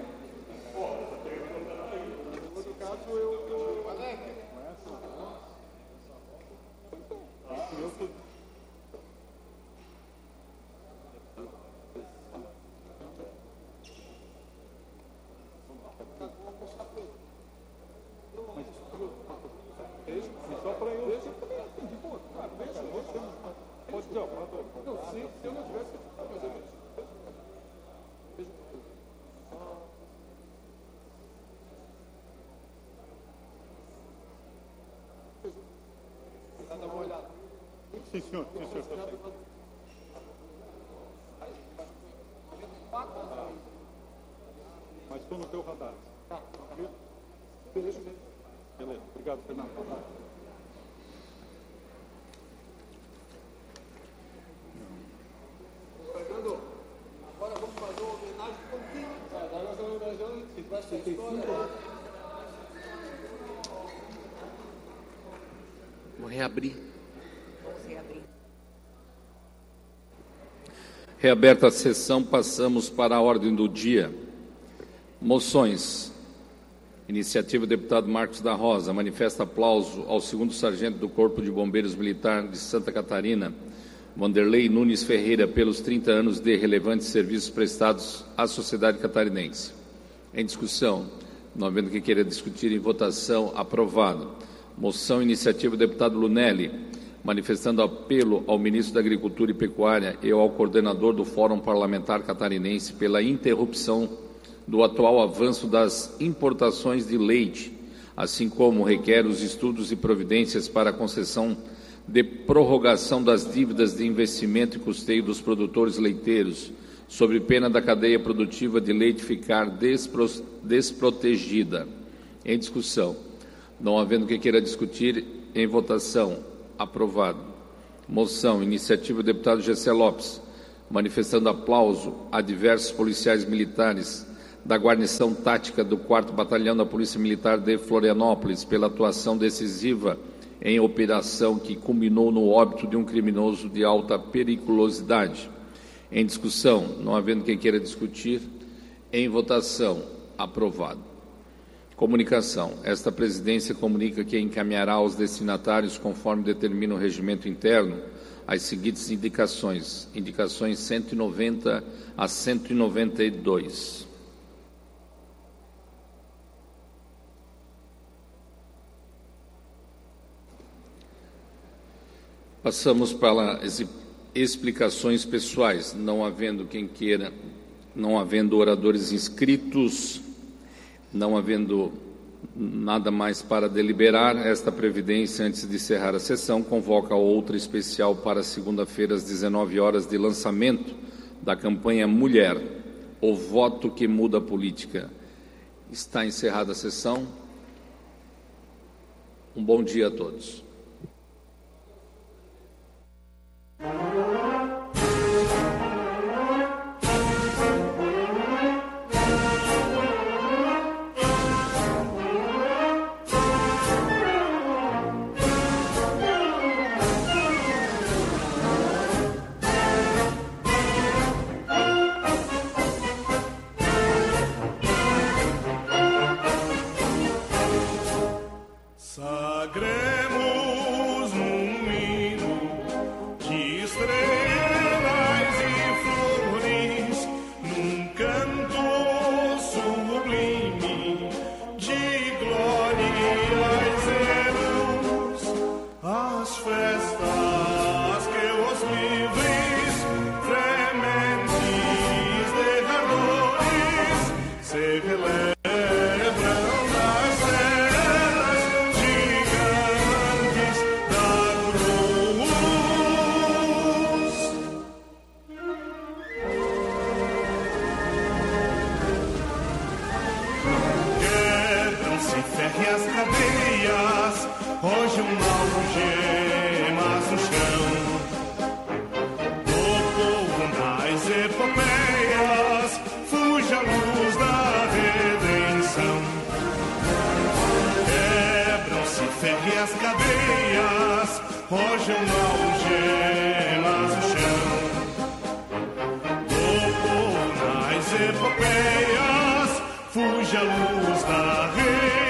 Sim, senhor. Mas estou no teu radar. Beleza. Obrigado, Fernando. Fernando, agora vamos fazer uma homenagem um pouquinho. Agora nós vamos homenagear e vai ser história. Vou reabrir. Reaberta a sessão, passamos para a ordem do dia. Moções. Iniciativa do deputado Marcos da Rosa. Manifesta aplauso ao 2º Sargento do Corpo de Bombeiros Militar de Santa Catarina, Vanderlei Nunes Ferreira, pelos 30 anos de relevantes serviços prestados à sociedade catarinense. Em discussão. Não havendo que queira discutir, em votação, aprovado. Moção, iniciativa do deputado Lunelli, manifestando apelo ao ministro da Agricultura e Pecuária e ao coordenador do Fórum Parlamentar Catarinense pela interrupção do atual avanço das importações de leite, assim como requer os estudos e providências para a concessão de prorrogação das dívidas de investimento e custeio dos produtores leiteiros, sob pena da cadeia produtiva de leite ficar desprotegida. Em discussão. Não havendo quem queira discutir, em votação. Aprovado. Moção, iniciativa do deputado Gessé Lopes, manifestando aplauso a diversos policiais militares da guarnição tática do 4º Batalhão da Polícia Militar de Florianópolis pela atuação decisiva em operação que culminou no óbito de um criminoso de alta periculosidade. Em discussão, não havendo quem queira discutir, em votação. Aprovado. Comunicação. Esta presidência comunica que encaminhará aos destinatários, conforme determina o regimento interno, as seguintes indicações. Indicações 190 a 192. Passamos para as explicações pessoais. Não havendo quem queira, não havendo oradores inscritos, não havendo nada mais para deliberar, esta previdência, antes de encerrar a sessão, convoca outra especial para segunda-feira, às 19 horas, de lançamento da campanha Mulher, o voto que muda a política. Está encerrada a sessão. Um bom dia a todos. Sagremos num hino de estrelas e flores, num canto sublime de glórias e luz, as festas que os livres, frementes de ardores, se relembram. Hoje algemas no chão, do povo das epopeias, fuge a luz da redenção. Quebram-se férreas cadeias, hoje algemas no chão, do povo das epopeias, fuge a luz da redenção.